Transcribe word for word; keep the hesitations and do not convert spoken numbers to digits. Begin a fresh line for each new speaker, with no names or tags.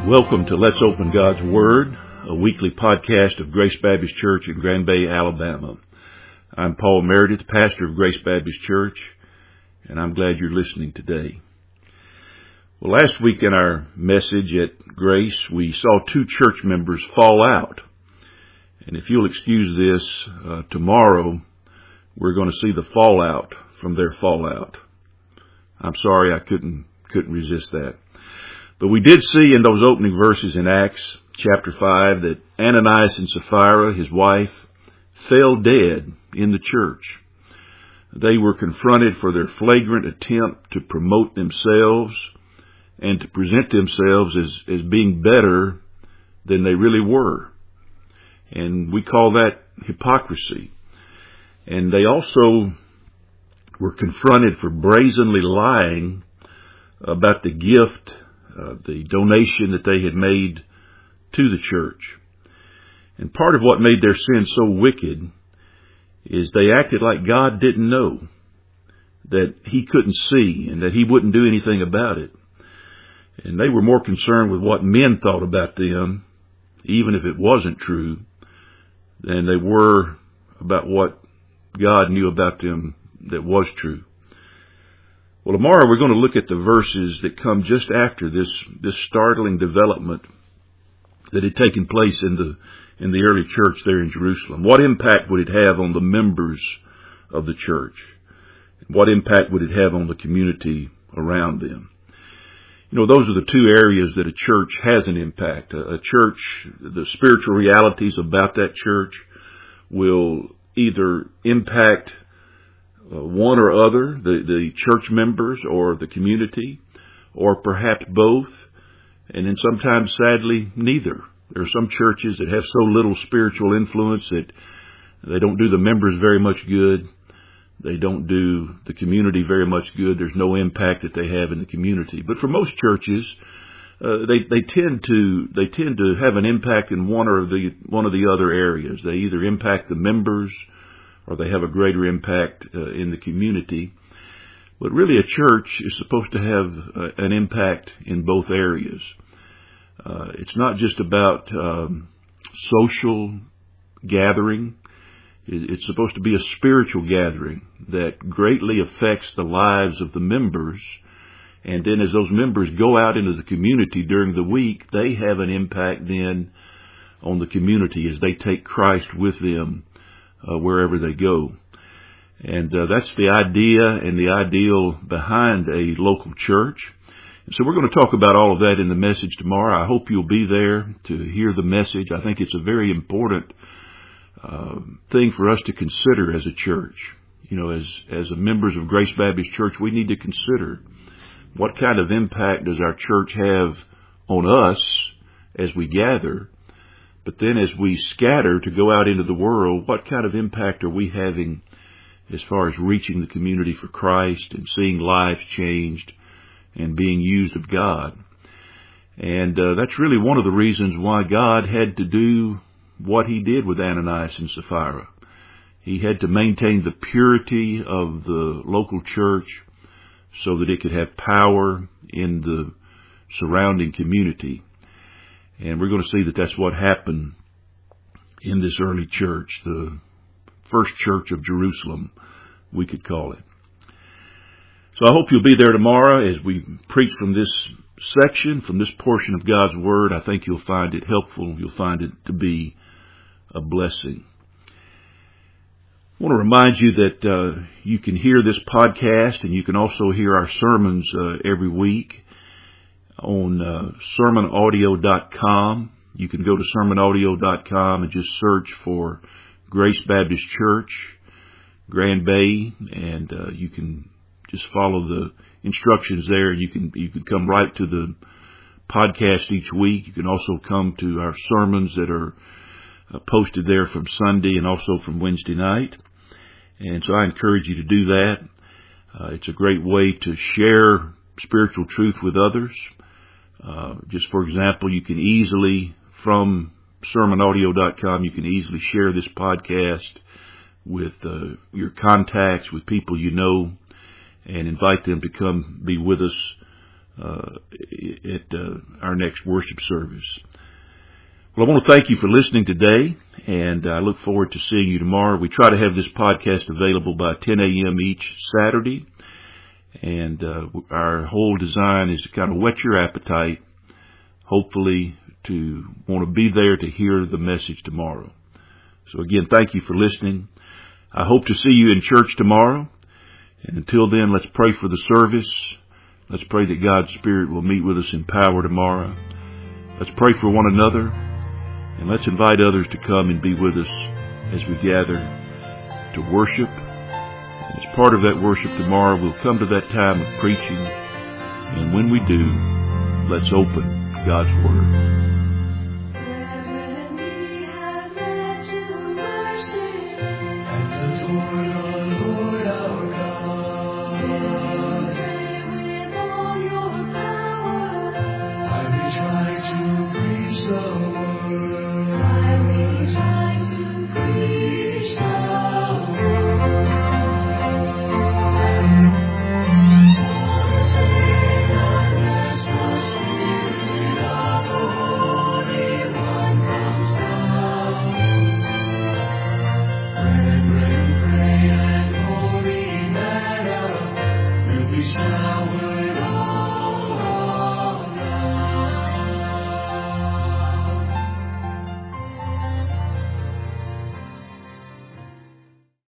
Welcome to Let's Open God's Word, a weekly podcast of Grace Baptist Church in Grand Bay, Alabama. I'm Paul Meredith, pastor of Grace Baptist Church, and I'm glad you're listening today. Well, last week in our message at Grace, we saw two church members fall out. And if you'll excuse this, uh, tomorrow we're going to see the fallout from their fallout. I'm sorry, I couldn't couldn't resist that. But we did see in those opening verses in Acts chapter five that Ananias and Sapphira, his wife, fell dead in the church. They were confronted for their flagrant attempt to promote themselves and to present themselves as, as being better than they really were. And we call that hypocrisy. And they also were confronted for brazenly lying about the gift, uh, the donation that they had made to the church. And part of what made their sin so wicked is they acted like God didn't know, that He couldn't see, and that He wouldn't do anything about it. And they were more concerned with what men thought about them, even if it wasn't true, than they were about what God knew about them that was true. Well, tomorrow we're going to look at the verses that come just after this, this startling development that had taken place in the, in the early church there in Jerusalem. What impact would it have on the members of the church? What impact would it have on the community around them? You know, those are the two areas that a church has an impact. A, a church, the spiritual realities about that church will either impact uh, one or other, the, the church members or the community, or perhaps both, and then sometimes, sadly, neither. There are some churches that have so little spiritual influence that they don't do the members very much good. They don't do the community very much good. There's no impact that they have in the community. But for most churches, uh, they they tend to they tend to have an impact in one or the one of the other areas. They either impact the members, or they have a greater impact uh, in the community. But really, a church is supposed to have uh, an impact in both areas. Uh, it's not just about um, social gathering. It's supposed to be a spiritual gathering that greatly affects the lives of the members. And then as those members go out into the community during the week, they have an impact then on the community as they take Christ with them uh, wherever they go. And uh, that's the idea and the ideal behind a local church. And so we're going to talk about all of that in the message tomorrow. I hope you'll be there to hear the message. I think it's a very important Uh, thing for us to consider as a church. You know, as as members of Grace Baptist Church, we need to consider what kind of impact does our church have on us as we gather, but then as we scatter to go out into the world, what kind of impact are we having as far as reaching the community for Christ and seeing lives changed and being used of God. And uh, that's really one of the reasons why God had to do what He did with Ananias and Sapphira. He had to maintain the purity of the local church so that it could have power in the surrounding community. And we're going to see that that's what happened in this early church, the first church of Jerusalem, we could call it. So I hope you'll be there tomorrow as we preach from this section, from this portion of God's Word. I think you'll find it helpful. You'll find it to be a blessing. I want to remind you that uh, you can hear this podcast, and you can also hear our sermons uh, every week on uh, sermon audio dot com. You can go to sermon audio dot com and just search for Grace Baptist Church, Grand Bay, and uh, you can just follow the instructions there. You can you can come right to the podcast each week. You can also come to our sermons that are Uh, posted there from Sunday and also from Wednesday night. And so I encourage you to do that. Uh, it's a great way to share spiritual truth with others. Uh, just for example, you can easily, from sermon audio dot com, you can easily share this podcast with uh, your contacts, with people you know, and invite them to come be with us uh, at uh, our next worship service. Well, I want to thank you for listening today, and I look forward to seeing you tomorrow. We try to have this podcast available by ten a.m. each Saturday, and uh, our whole design is to kind of whet your appetite, hopefully to want to be there to hear the message tomorrow. So again, thank you for listening. I hope to see you in church tomorrow, and until then, let's pray for the service. Let's pray that God's Spirit will meet with us in power tomorrow. Let's pray for one another. And let's invite others to come and be with us as we gather to worship. And as part of that worship tomorrow, we'll come to that time of preaching. And when we do, let's open God's Word.